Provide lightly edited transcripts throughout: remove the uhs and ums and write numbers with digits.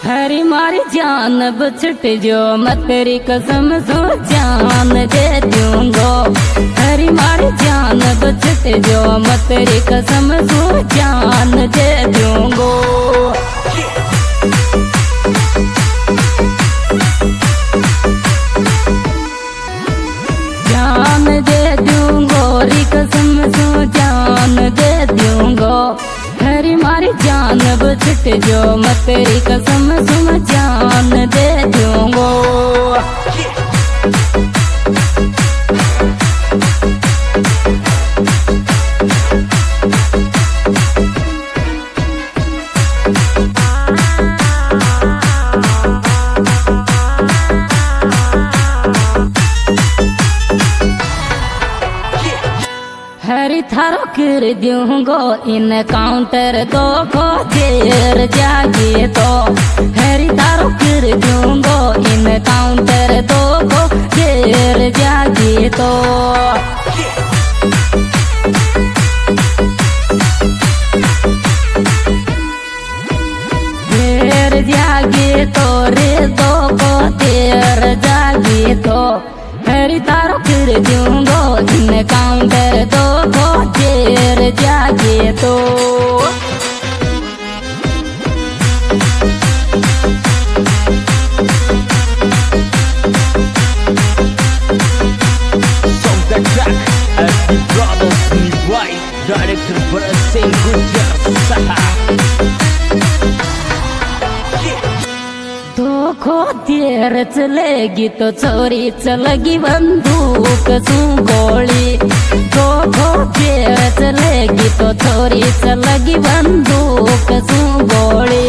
हरी मारी जान बछट जो मैं तेरी कसम सो जान दे दूंगा। हरी मारी जान बछट जो मैं तेरी कसम सो जान दे दूंगा। जान दे दूंगा री कसम सो जान दे दूंगा। हरी मारी जान बछट जो मैं तेरी कसम सुन जान दे दूंगा। हरी थारो कर दूंगो इन काउंटर दो को देर जागे तो। हरी थारो कर दूंगो इन काउंटर दो को देर जागे तो। देर जागे तो रे दो को देर जागे तो। हरी तारो कर दूंगो इन काउंटर दो को देर जागे तो। डायरेक्टर भरत सिंह गुर्जर धोखो देर चलेगी तो छोरी चलेगी बंदूक सू गोली। धोखो देर चलेगी तो छोरी चलेगी बंदूक सू गोली।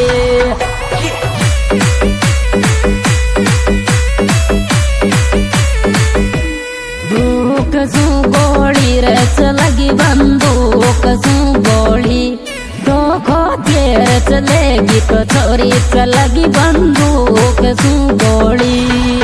धूक सू गोली रे चलेगी बंदूक सू गोली। धोखो देर चलेगी तो छोरी चलेगी बंदूक सू गोली।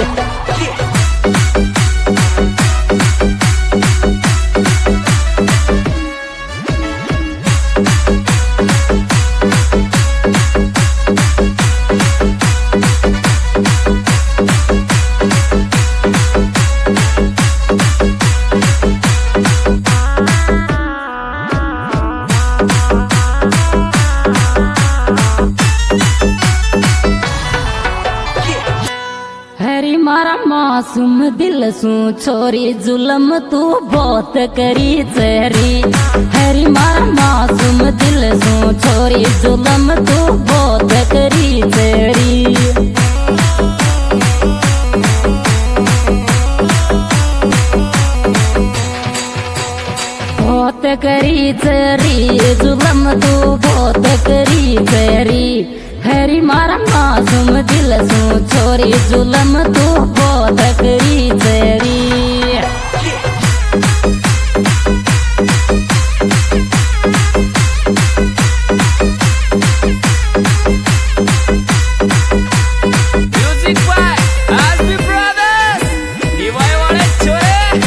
हरी मारा मासूम दिल सू छोरी जुलम तू बहुत करी चेरी। हरी मारा मासूम दिल सू छोरी जुलम तू बहुत करी चेरी। बहुत करी चेरी जुलम तू बहुत करी चेरी। हरी मारा मासूम दिल सू छोरी जुलम तू बहुत करी चेरी। म्यूजिक बाय आसबी ब्रदर्स निवाय वाले छोरे।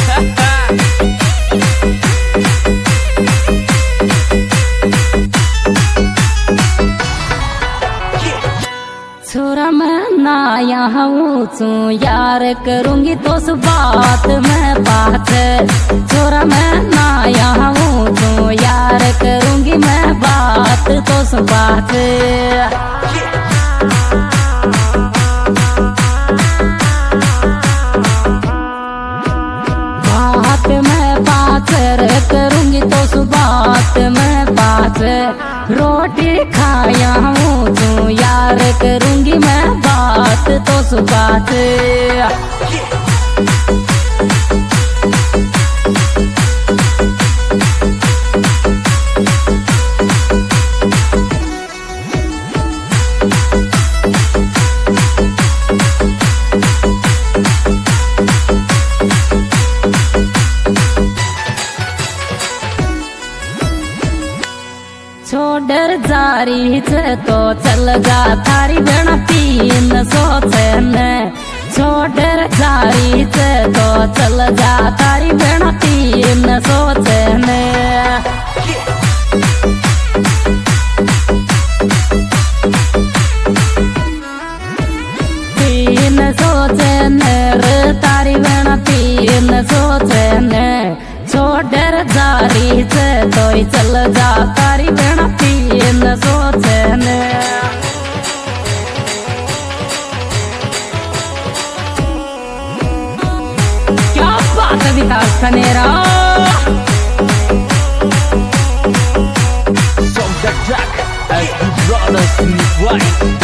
छोरा मैं ना यहाँ ऊँचू यार करूँगी तो उस बात में बात। छोरा मैं ना यहाँ ऊँचू यार करूँगी मैं बात तो उस बात। बात में बात करूँगी तो उस बात में बात। रोटी खाया हूँ तू यार करूँगी मैं बात तो उस बात। छोड़र जारी छे तो चल जा थारी बन तीन सोचे ने। छोड़र जारी छे तो चल जा थारी बन तीन सोचे ने। तेरे जारी से तो ही चल जा तारी बहना तीन सोचे ने क्या बात है विकास खनेरा Song the track as the brothers in white.